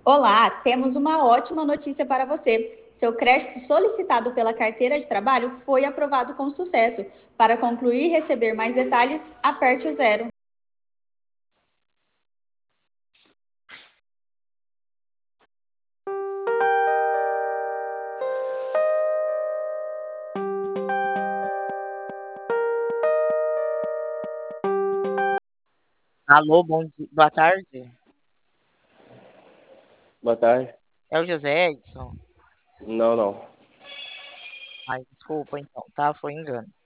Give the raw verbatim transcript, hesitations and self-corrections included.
Olá, temos uma ótima notícia para você. Seu crédito solicitado pela carteira de trabalho foi aprovado com sucesso. Para concluir e receber mais detalhes, aperte o zero. Alô, bom dia, boa tarde. Boa tarde. É o José Edson? Não, não. Ai, desculpa então, tá? Foi engano.